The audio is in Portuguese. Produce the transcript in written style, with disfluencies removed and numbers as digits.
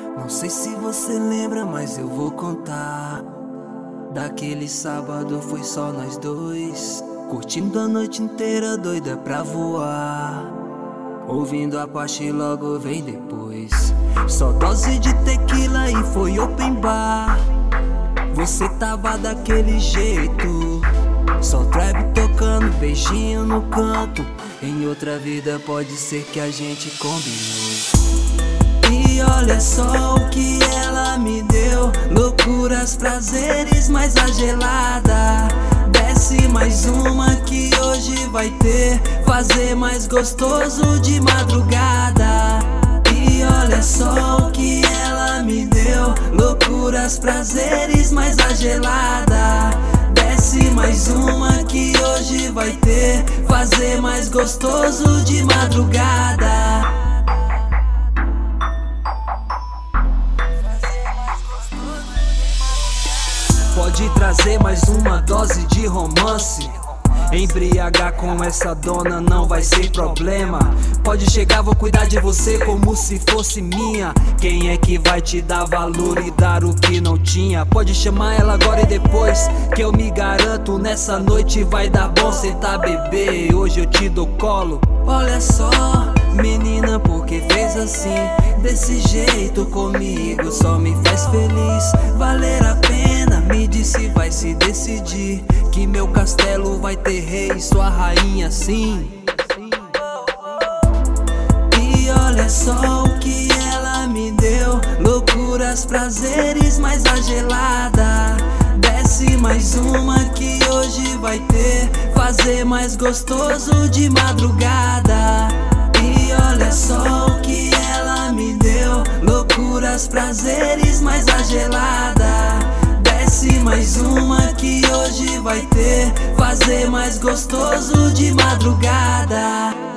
Não sei se você lembra, mas eu vou contar. Daquele sábado foi só nós dois, curtindo a noite inteira, doida pra voar. Ouvindo a parte logo vem depois. Só dose de tequila e foi open bar. Você tava daquele jeito, só trap tocando, beijinho no canto. Em outra vida pode ser que a gente combinou. E olha só o que ela me deu: loucuras, prazeres, mais a gelada. Desce mais uma que hoje vai ter, fazer mais gostoso de madrugada. E olha só o que ela me deu: loucuras, prazeres, mais a gelada. Desce mais uma que hoje vai ter, fazer mais gostoso de madrugada. Pode trazer mais uma dose de romance. Embriagar com essa dona não vai ser problema. Pode chegar, vou cuidar de você como se fosse minha. Quem é que vai te dar valor e dar o que não tinha? Pode chamar ela agora e depois, que eu me garanto, nessa noite vai dar bom. Cê tá bebê, hoje eu te dou colo. Olha só, menina, porque fez assim, desse jeito comigo, só me faz feliz. Valer a pena, me disse vai se decidir, que meu castelo vai ter rei e sua rainha sim. E olha só o que ela me deu: loucuras, prazeres, mais a gelada. Desce mais uma que hoje vai ter, fazer mais gostoso de madrugada. E olha só o que ela me deu: loucuras, prazeres, mais a gelada. Desce mais uma que hoje vai ter, fazer mais gostoso de madrugada.